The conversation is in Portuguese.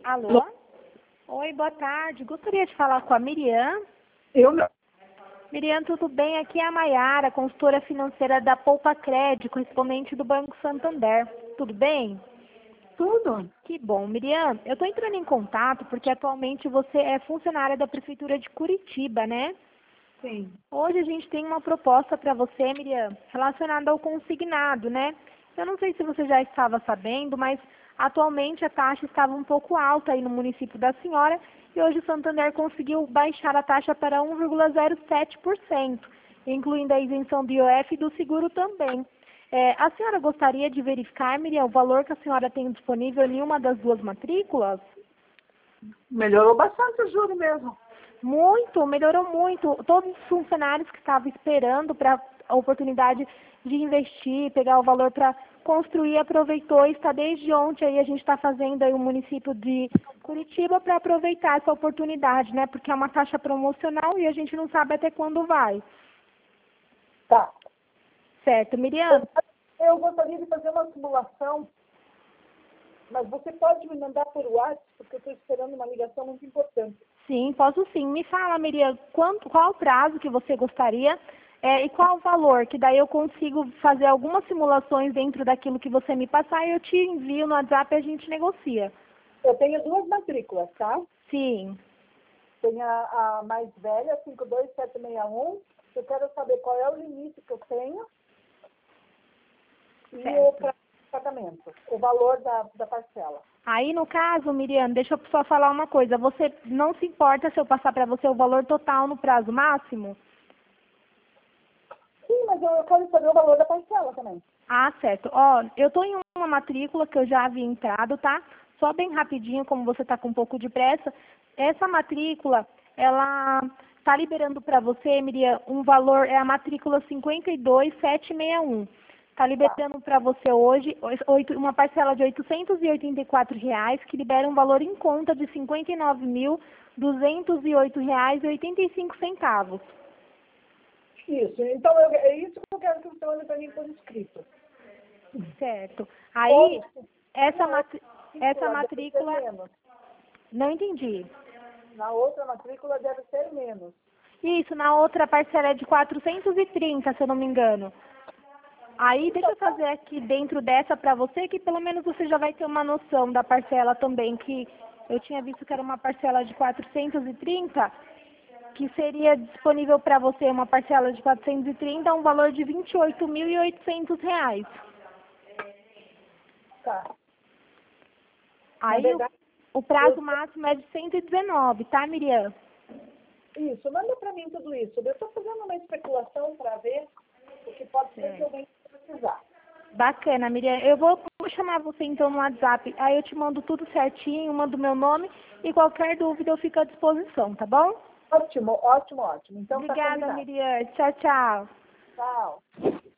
Alô? Oi, boa tarde. Gostaria de falar com a Miriam. Eu não. Miriam, tudo bem? Aqui é a Maiara, consultora financeira da Poupa Crédito, correspondente do Banco Santander. Tudo bem? Tudo. Que bom. Miriam, eu estou entrando em contato porque atualmente você é funcionária da Prefeitura de Curitiba, né? Sim. Hoje a gente tem uma proposta para você, Miriam, relacionada ao consignado, né? Eu não sei se você já estava sabendo, mas atualmente a taxa estava um pouco alta aí no município da senhora e hoje o Santander conseguiu baixar a taxa para 1,07%, incluindo a isenção do IOF e do seguro também. A senhora gostaria de verificar, Miriam, o valor que a senhora tem disponível em uma das duas matrículas? Melhorou bastante o juro mesmo. Muito, melhorou muito. Todos os funcionários que estavam esperando para a oportunidade de investir, pegar o valor para construir, aproveitou e está desde ontem aí a gente está fazendo aí o município de Curitiba para aproveitar essa oportunidade, né? Porque é uma taxa promocional e a gente não sabe até quando vai. Tá. Certo, Miriam? Eu gostaria de fazer uma simulação, mas você pode me mandar por WhatsApp, porque eu estou esperando uma ligação muito importante. Sim, posso sim. Me fala, Miriam, qual o prazo que você gostaria e qual o valor, que daí eu consigo fazer algumas simulações dentro daquilo que você me passar e eu te envio no WhatsApp e a gente negocia. Eu tenho duas matrículas, tá? Sim, Tem a mais velha, 52761. Eu quero saber qual é o limite que eu tenho e o certo. pagamento, o valor da parcela. Aí, no caso, Miriam, deixa eu só falar uma coisa. Você não se importa se eu passar para você o valor total no prazo máximo? Sim, mas eu quero saber o valor da parcela também. Ah, certo. Ó, eu estou em uma matrícula que eu já havia entrado, tá? Só bem rapidinho, como você está com um pouco de pressa. Essa matrícula, ela está liberando para você, Miriam, um valor, é a matrícula 52761. Está liberando para você hoje uma parcela de R$ 884, que libera um valor em conta de R$ 59.208,85. Isso. Então, é isso que eu quero que você mande para mim por escrito. Certo. Ou, Aí, essa deve matrícula... ser menos. Não entendi. Na outra matrícula deve ser menos. Isso, na outra parcela é de 430, se eu não me engano. Aí, deixa eu fazer aqui dentro dessa para você, que pelo menos você já vai ter uma noção da parcela também, que eu tinha visto que era uma parcela de 430, que seria disponível para você uma parcela de 430, um valor de R$ 28.800. Tá. Na Aí, verdade, o prazo máximo é de 119, tá, Miriam? isso. Manda para mim tudo isso. Eu estou fazendo uma especulação para ver o que pode ser que alguém precisar. Bacana, Miriam. Eu vou chamar você então no WhatsApp. Aí eu te mando tudo certinho, mando meu nome e qualquer dúvida eu fico à disposição, tá bom? Ótimo, ótimo, ótimo. Então, tá Obrigada, combinado. Miriam. Tchau, tchau. Tchau.